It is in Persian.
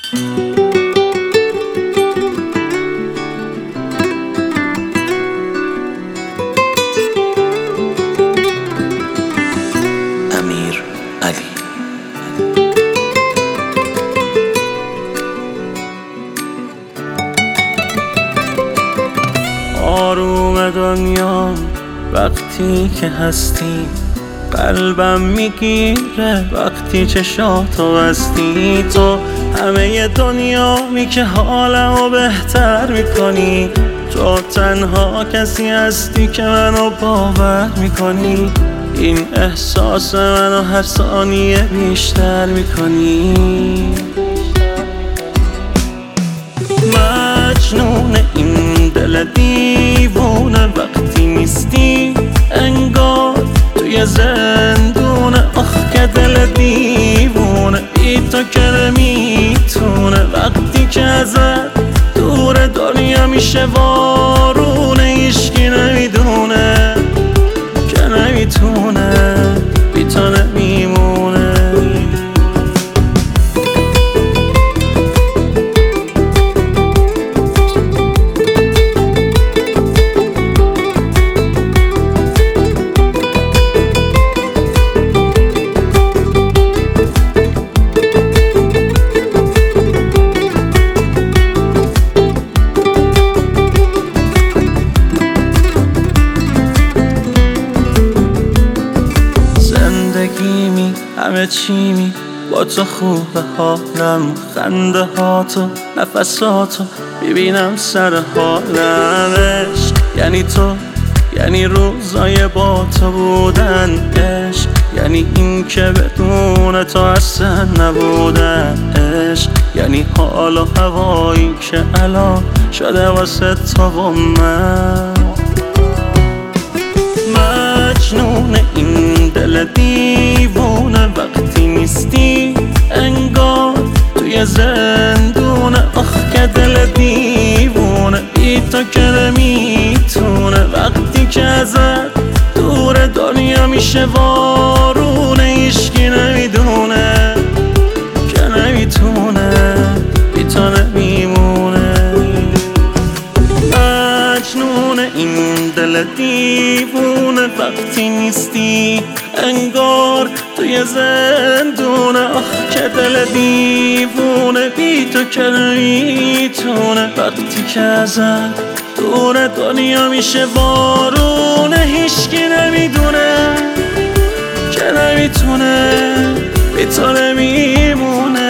امیر علی. آروم دنیا وقتی که هستی، قلبم میگیره وقتی چشاتو بستی. تو همه دنیایی که حالمو بهتر میکنی، تو تنها کسی هستی که منو باور میکنی. این احساس منو هر ثانیه بیشتر میکنی. مجنون این دل دیوونه وقتی نیستی، انگار توی زندونه. آخ که دل دیوونه بی تو که نمیتونه. وقتی که ازت دور دنیا میشه وارونه، هیچکی نمیدونه که نمیتونه بی تو نمیمونه. همه چی با تو خوبه، حالم خنده هاتو نفساتو ببینم سر حالم. عشق یعنی تو، یعنی روزای با تو بودن. عشق یعنی این که بدون تو اصلا نبودن. عشق یعنی حال و هوایی که الان شده واسه تو و من. مجنون این دل دیوونه وقتی نیستی، انگار توی زندونه. آخ که دل دیوونه بی تو که نمیتونه. وقتی که ازت دور دنیا میشه وارونه، هیچکی نمیدونه که نمیتونه بی تو نمیمونه. مجنون این دل دیوونه وقتی نیستی، انگار توی زندونه. آخ که دل دیوونه بی تو که نمیتونه. وقتی که ازت دور دنیا میشه وارونه، هیچکی نمیدونه که نمیتونه بی تو نمیمونه.